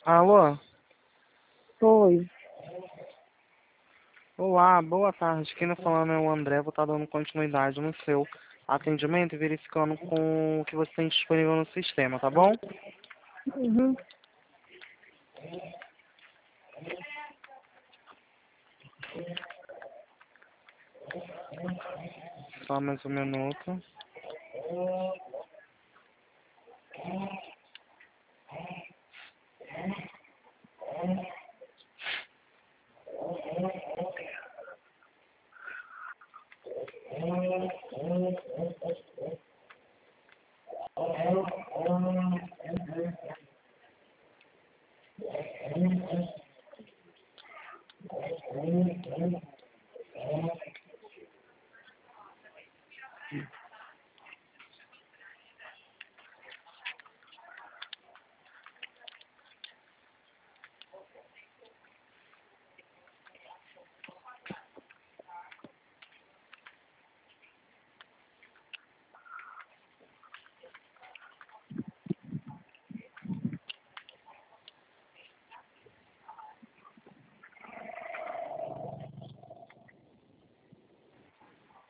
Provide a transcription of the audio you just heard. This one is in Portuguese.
Alô? Oi. Olá, boa tarde. Quem tá falando é o André. Vou estar dando continuidade no seu atendimento e verificando com o que você tem disponível no sistema, tá bom? Uhum. Só mais um minuto.